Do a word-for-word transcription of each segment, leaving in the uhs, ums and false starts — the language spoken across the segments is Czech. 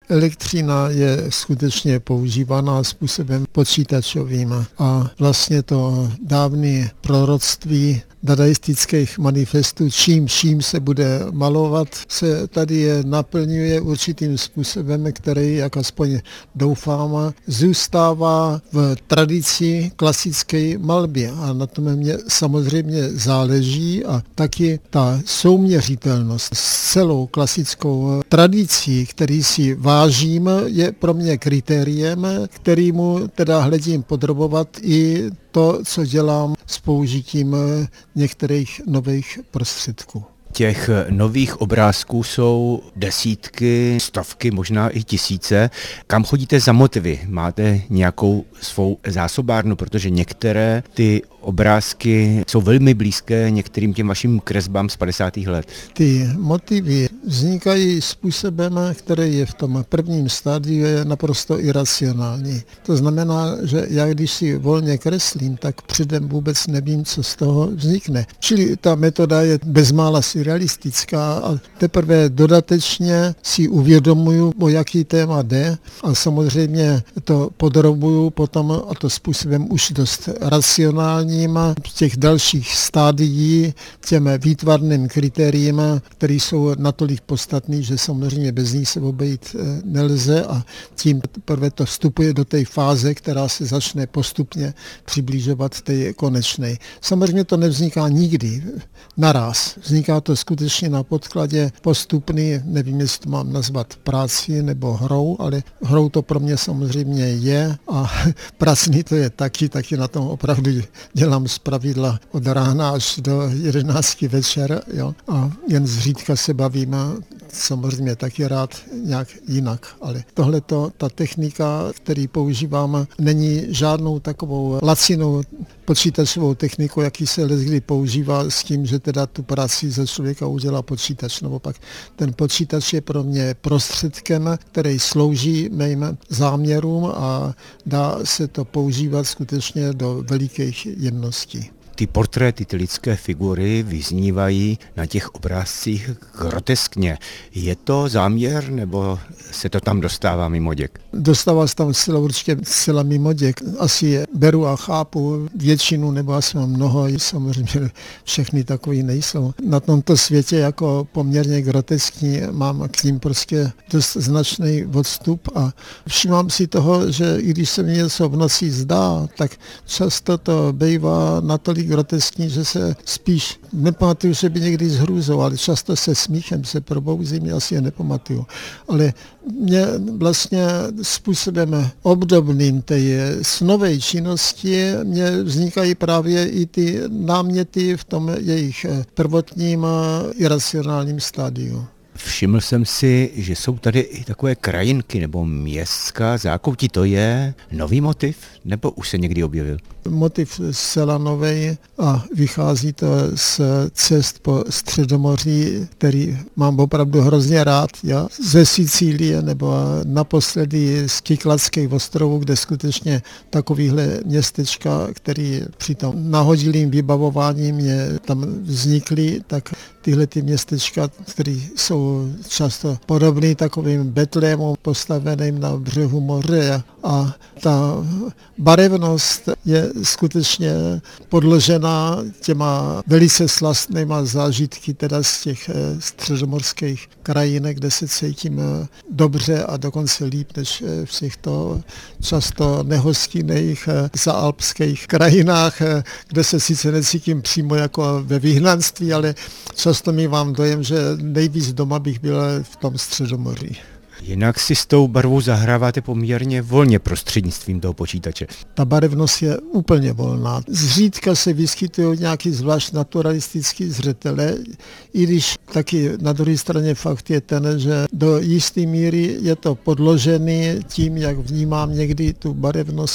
elektřina je skutečně používaná způsobem počítačovým a vlastně to dávné proroctví dadaistických manifestů, čím čím se bude malovat, se tady naplňuje určitým způsobem, který, jak aspoň doufám, zůstává v tradici klasické malby. A na tom mě samozřejmě záleží a taky ta souměřitelnost s celou klasickou tradicí, který si vážím, je pro mě kritériem, kterýmu teda hledím podrobovat i to, co dělám s použitím některých nových prostředků. Těch nových obrázků jsou desítky, stovky, možná i tisíce. Kam chodíte za motivy? Máte nějakou svou zásobárnu, protože některé ty obrázky jsou velmi blízké některým těm vašim kresbám z padesátých let. Ty motivy vznikají způsobem, který je v tom prvním stádiu je naprosto iracionální. To znamená, že já když si volně kreslím, tak předem vůbec nevím, co z toho vznikne. Čili ta metoda je bezmála surrealistická a teprve dodatečně si uvědomuju, o jaký téma jde a samozřejmě to podrobuju potom a to způsobem už dost racionální v těch dalších stádií těm výtvarným kritériím, které jsou natolik podstatný, že samozřejmě bez nich se obejít nelze a tím prvé to vstupuje do té fáze, která se začne postupně přibližovat té konečné. Samozřejmě to nevzniká nikdy naraz. Vzniká to skutečně na podkladě postupný, nevím, jestli to mám nazvat práci nebo hrou, ale hrou to pro mě samozřejmě je a pracný to je taky, taky na tom opravdu dělám zpravidla od rána až do jedenácti večer, jo, a jen zřídka se bavím, samozřejmě taky rád nějak jinak, ale tohleto, ta technika, který používám, není žádnou takovou lacinou počítačovou techniku, jaký se leckdy používá s tím, že teda tu práci za člověka udělá počítač. Nebo pak ten počítač je pro mě prostředkem, který slouží mým záměrům a dá se to používat skutečně do velikých jemností. Ty portréty, ty lidské figury vyznívají na těch obrázcích groteskně. Je to záměr, nebo se to tam dostává mimo děk? Dostává se tam zcela určitě zcela mimo děk. Asi beru a chápu většinu, nebo asi mám mnoho, samozřejmě všechny takový nejsou. Na tomto světě jako poměrně groteskní mám k ním prostě dost značný odstup a všímám si toho, že i když se mi něco v noci zdá, tak často to bývá natolik groteskní, že se spíš nepamatuju, že by někdy s hrůzou, ale často se smíchem se probouzím, já si je nepamatuju. Ale mě vlastně způsobem obdobným té snové činnosti mě vznikají právě i ty náměty v tom jejich prvotním iracionálním stádiu. Všiml jsem si, že jsou tady i takové krajinky nebo městská zákoutí. To je nový motiv, nebo už se někdy objevil? Motiv zcela nový a vychází to z cest po Středomoří, který mám opravdu hrozně rád. Já ze Sicílie nebo naposledy z Kykladských ostrovů, kde skutečně takovýhle městečka, který při tom nahodilým vybavování mě tam vznikly, tak tyhle ty městečka, které jsou často podobné takovým Betlémům postaveným na břehu moře a ta barevnost je skutečně podložená těma velice slastnýma zážitky teda z těch středomorských krajinek, kde se cítím dobře a dokonce líp než v těchto často nehostinných zaalpských krajinách, kde se sice necítím přímo jako ve vyhnanství, ale často mi mám dojem, že nejvíc doma bych byl v tom Středomoří. Jinak si s tou barvou zahráváte poměrně volně prostřednictvím toho počítače. Ta barevnost je úplně volná. Zřídka se vyskytují nějaký zvlášť naturalistický zřetele, i když taky na druhé straně fakt je ten, že do jisté míry je to podložený tím, jak vnímám někdy tu barevnost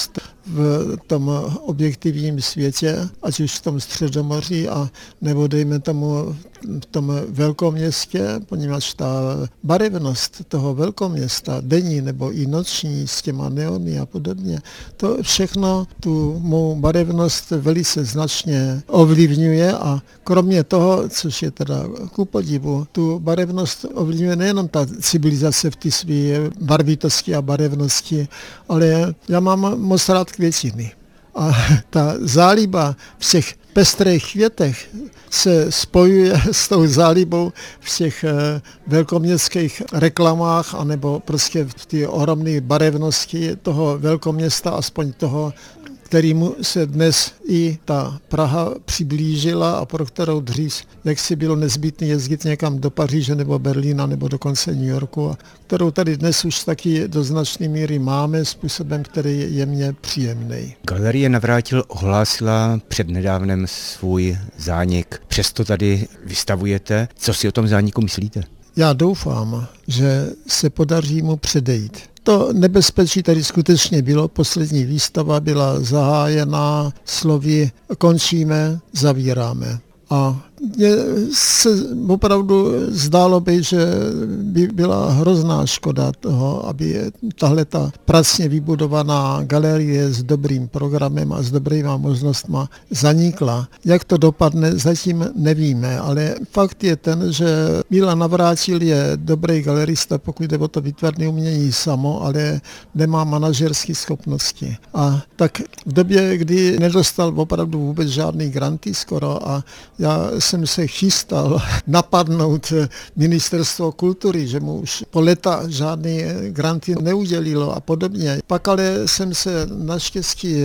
v tom objektivním světě, ať už v tom Středomoří a nebo dejme tomu v tom velkoměstě, poněvadž ta barevnost toho velkoměsta, denní nebo i noční s těma neony a podobně, to všechno tu mou barevnost velice značně ovlivňuje a kromě toho, což je teda ku podivu, tu barevnost ovlivňuje nejenom ta civilizace v té své barvitosti a barevnosti, ale já mám moc rád květiny. A ta záliba v těch pestrých květech se spojuje s tou zálibou v těch velkoměstských reklamách anebo prostě v té ohromné barevnosti toho velkoměsta, aspoň toho, kterému se dnes i ta Praha přiblížila a pro kterou dřív jaksi bylo nezbytné jezdit někam do Paříže nebo Berlína nebo dokonce New Yorku, a kterou tady dnes už taky do značné míry máme způsobem, který je jemně příjemný. Galerie Navrátil ohlásila přednedávnem svůj zánik. Přesto tady vystavujete. Co si o tom zániku myslíte? Já doufám, že se podaří mu předejít. To nebezpečí tady skutečně bylo. Poslední výstava byla zahájena slovy končíme, zavíráme. A mně se opravdu zdálo by, že by byla hrozná škoda toho, aby tahle ta pracně vybudovaná galerie s dobrým programem a s dobrýma možnostma zanikla. Jak to dopadne, zatím nevíme, ale fakt je ten, že Milan Navrátil je dobrý galerista, pokud jde o to výtvarné umění samo, ale nemá manažerské schopnosti. A tak v době, kdy nedostal opravdu vůbec žádný granty skoro a já jsem se chystal napadnout ministerstvo kultury, že mu už po leta žádný granty neudělilo a podobně. Pak ale jsem se naštěstí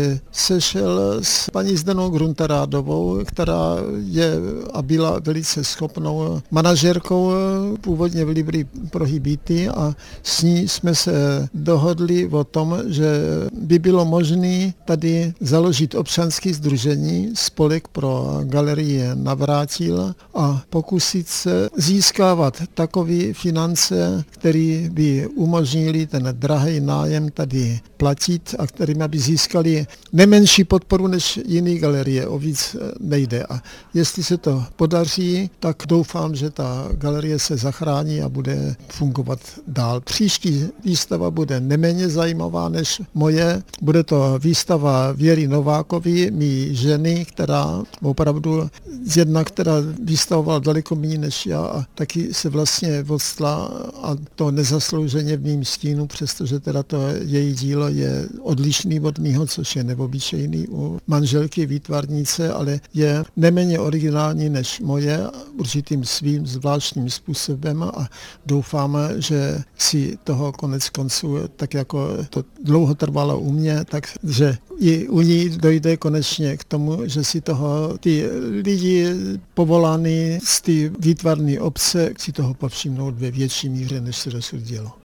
sešel s paní Zdenou Grunterádovou, která je a byla velice schopnou manažerkou původně v Libry Prohibity a s ní jsme se dohodli o tom, že by bylo možné tady založit občanské sdružení, spolek pro galerii Navrátil a pokusit se získávat takové finance, které by umožnili ten drahý nájem tady platit a kterými by získali nemenší podporu než jiné galerie, o víc nejde. A jestli se to podaří, tak doufám, že ta galerie se zachrání a bude fungovat dál. Příští výstava bude neméně zajímavá než moje. Bude to výstava Věry Novákové, mý ženy, která opravdu jedna, která vystavovala daleko méně než já a taky se vlastně odstla a to nezaslouženě v mým stínu, přestože teda to její dílo je odlišný od mýho, což je neobyčejný u manželky výtvarnice, ale je neméně originální než moje určitým svým zvláštním způsobem a doufáme, že si toho konec konců, tak jako to dlouho trvalo u mě, takže i u ní dojde konečně k tomu, že si toho ty lidi povolaný z té výtvarné obce si toho povšimnout ve větší míře, než se dosud dělo.